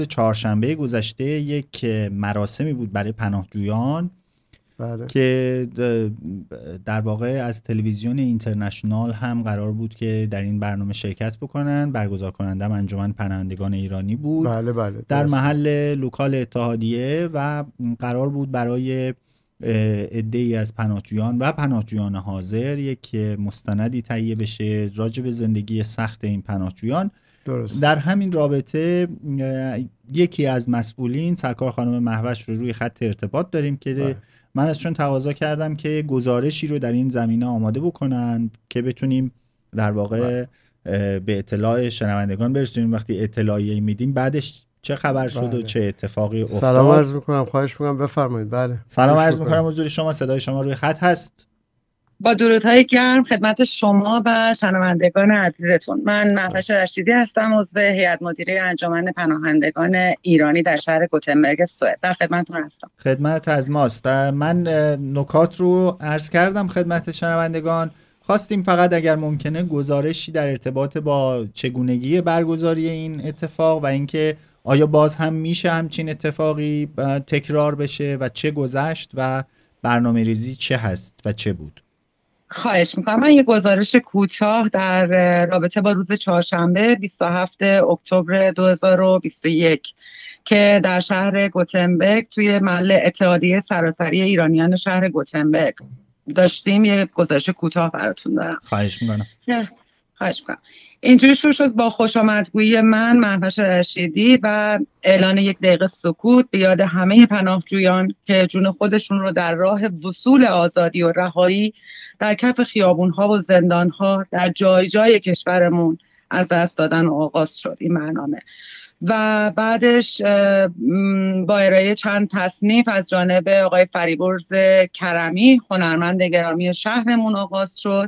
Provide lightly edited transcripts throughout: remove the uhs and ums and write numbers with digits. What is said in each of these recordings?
چهارشنبه گذشته یک مراسمی بود برای پناهجویان بله. که در واقع از تلویزیون اینترنشنال هم قرار بود که در این برنامه شرکت بکنن. برگزار کننده هم انجمن پناهندگان ایرانی بود. بله بله. در محل لوکال اتحادیه و قرار بود برای عده‌ای از پناهجویان و پناهجویان حاضر یک مستندی تهیه بشه راجع به زندگی سخت این پناهجویان. درست. در همین رابطه یکی از مسئولین، سرکار خانم مهوش، رو روی خط ارتباط داریم که من ازشون تقاضا کردم که گزارشی رو در این زمینه آماده بکنن که بتونیم در واقع به اطلاع شنوندگان برسونیم. وقتی اطلاعیه میدیم بعدش چه خبر شد و چه اتفاقی افتاد. سلام عرض میکنم، خواهش میکنم بفرمایید. بله سلام عرض میکنم حضور شما، صدای شما روی خط هست. با درودهای گرم خدمت شما و شنوندگان عزیزتون. من مهوش رشیدی هستم، عضو هیئت مدیره انجمن پناهندگان ایرانی در شهر گوتنبرگ سوئد. در خدمتتون هستم. خدمت از ماست. من نکات رو عرض کردم خدمت شنوندگان. خواستیم فقط اگر ممکنه گزارشی در ارتباط با چگونگی برگزاری این اتفاق و اینکه آیا باز هم میشه همچین اتفاقی تکرار بشه و چه گذشت و برنامه ریزی چه هست و چه بود. خواهش میکنم. من یک گزارش کوتاه در رابطه با روز چهارشنبه 27 اکتبر 2021 که در شهر گوتنبرگ توی محل اتحادیه سراسری ایرانیان شهر گوتنبرگ داشتیم، یک گزارش کوتاه براتون دارم. خواهش میکنم. اینجوری شروع شد با خوشامدگویی من مهوش رشیدی و اعلان یک دقیقه سکوت به یاد همه پناهجویان که جون خودشون رو در راه وصول آزادی و رهایی در کف خیابون‌ها و زندان‌ها در جای جای کشورمون از دست دادن و آغاز شد این برنامه و بعدش با ارائه چند تصنیف از جانب آقای فریبرز کرمی هنرمند گرامی شهرمون آغاز شد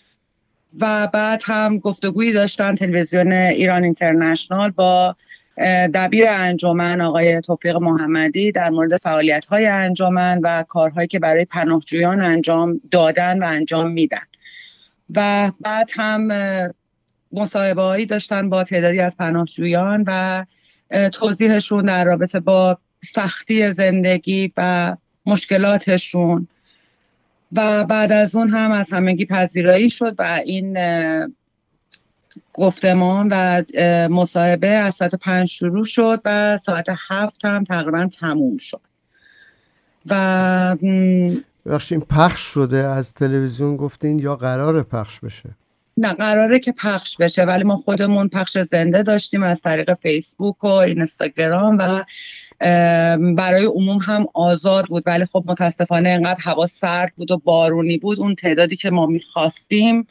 و بعد هم گفتگویی داشتن تلویزیون ایران اینترنشنال با دبیر انجمن آقای توفیق محمدی در مورد فعالیت‌های انجمن و کارهایی که برای پناهجویان انجام دادن و انجام میدن و بعد هم مصاحبه‌هایی داشتن با تعدادی از پناهجویان و توضیحشون در رابطه با سختی زندگی و مشکلاتشون و بعد از اون هم از همگی پذیرایی شد و این گفتمان و مصاحبه از ساعت 5 شروع شد و ساعت 7 هم تقریبا تموم شد و بخشین پخش شده از تلویزیون گفتین یا قراره پخش بشه؟ نه، قراره که پخش بشه ولی ما خودمون پخش زنده داشتیم از طریق فیسبوک و اینستاگرام و برای عموم هم آزاد بود، ولی خب متاسفانه انقدر هوا سرد بود و بارونی بود اون تعدادی که ما میخواستیم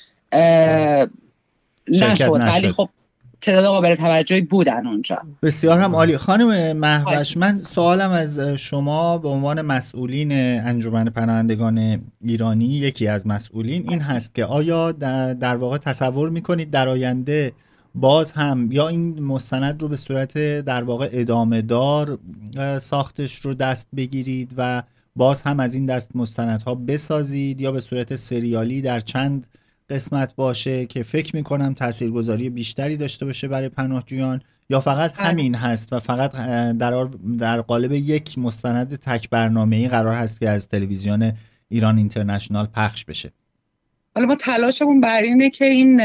نشد، ولی خب تعداد قابل توجهی بودن اونجا. بسیار هم عالی. خانم مهوش، من سوالم از شما به عنوان مسئولین انجمن پناهندگان ایرانی، یکی از مسئولین، این هست که آیا در واقع تصور میکنید در آینده باز هم یا این مستند رو به صورت در واقع ادامه دار ساختش رو دست بگیرید و باز هم از این دست مستندها بسازید یا به صورت سریالی در چند قسمت باشه که فکر میکنم تاثیرگذاری بیشتری داشته باشه برای پناهجویان، یا فقط همین هست و فقط در قالب یک مستند تک برنامه‌ای قرار هست که از تلویزیون ایران اینترنشنال پخش بشه؟ حالا ما تلاشمون بر اینه که این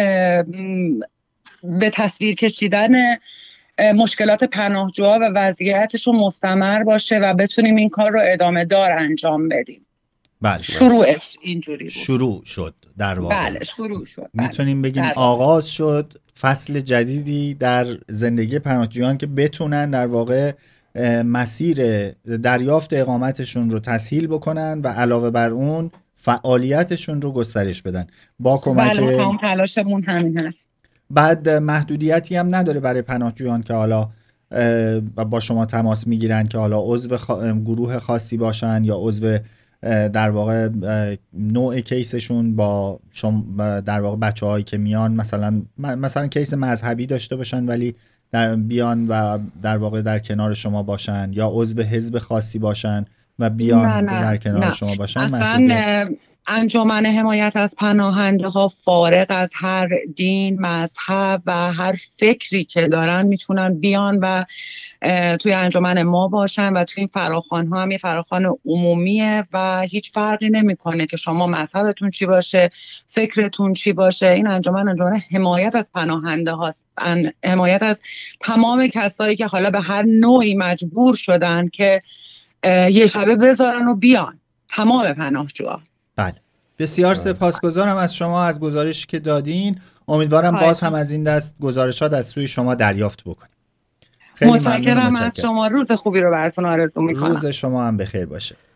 به تصویر کشیدن مشکلات پناهجوها و وضعیتشون مستمر باشه و بتونیم این کار رو ادامه دار انجام بدیم. بله. شروعش اینجوری بود. شروع شد در واقع. بله شروع شد. میتونیم بگیم آغاز شد فصل جدیدی در زندگی پناهجویان که بتونن در واقع مسیر دریافت اقامتشون رو تسهیل بکنن و علاوه بر اون فعالیتشون رو گسترش بدن با کمک. بله هم تلاشمون همین هست. بعد محدودیتی هم نداره برای پناهجویان که حالا با شما تماس میگیرن که حالا عضو گروه خاصی باشن یا عضو در واقع نوع کیسشون با در واقع بچه‌هایی که میان مثلا کیس مذهبی داشته باشن ولی بیان و در واقع در کنار شما باشن، یا عضو حزب خاصی باشن و بیان در کنار شما باشن. انجمن حمایت از پناهنده ها فارغ از هر دین، مذهب و هر فکری که دارن میتونن بیان و توی انجمن ما باشن و توی این فراخوان ها هم یه فراخوان عمومیه و هیچ فرقی نمیکنه که شما مذهبتون چی باشه، فکرتون چی باشه. این انجمن حمایت از پناهنده هاست، حمایت از تمام کسایی که حالا به هر نوعی مجبور شدن که یه شبه بذارن و بیان، تمام پناهجوها. بله، بسیار سپاسگزارم از شما از گزارشی که دادین. امیدوارم باز هم از این دست گزارشات از سوی شما دریافت بکنیم. خیلی متشکرم از شما. روز خوبی رو براتون آرزو میکنم. روز شما هم بخیر باشه.